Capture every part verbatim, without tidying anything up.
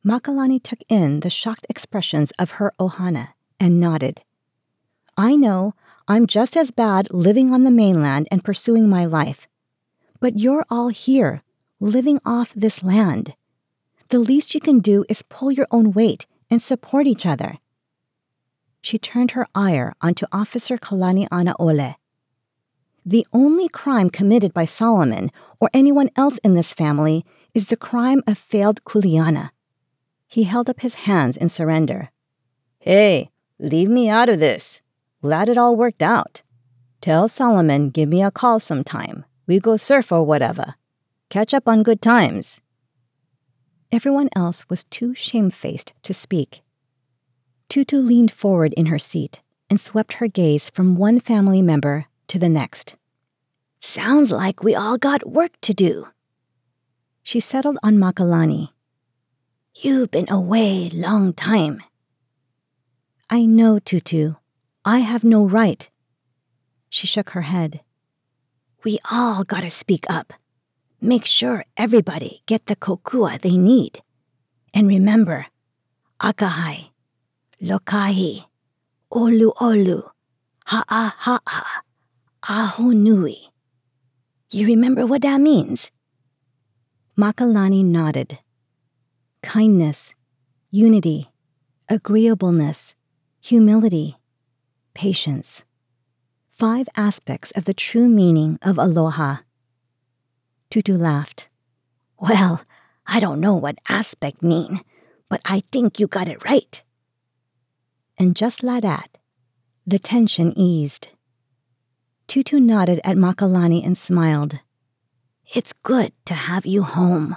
Makalani took in the shocked expressions of her ohana and nodded. I know I'm just as bad living on the mainland and pursuing my life. But you're all here, living off this land. The least you can do is pull your own weight and support each other. She turned her ire onto Officer Kalani Anaole. The only crime committed by Solomon or anyone else in this family is the crime of failed kuleana. He held up his hands in surrender. Hey, leave me out of this. Glad it all worked out. Tell Solomon give me a call sometime. We go surf or whatever. Catch up on good times. Everyone else was too shamefaced to speak. Tutu leaned forward in her seat and swept her gaze from one family member to the next. Sounds like we all got work to do. She settled on Makalani. You've been away long time. I know, Tutu. I have no right. She shook her head. We all gotta speak up. Make sure everybody get the kokua they need. And remember, akahai, lokahi, olu olu, ha'a ha'a, ahu nui. You remember what that means? Makalani nodded. Kindness, unity, agreeableness, humility, patience. Five aspects of the true meaning of aloha. Tutu laughed. Well, I don't know what aspect mean, but I think you got it right. And just like that, the tension eased. Tutu nodded at Makalani and smiled. It's good to have you home.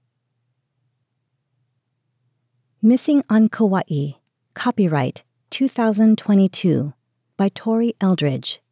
Missing on Kauai. Copyright two thousand twenty-two by Tori Eldridge.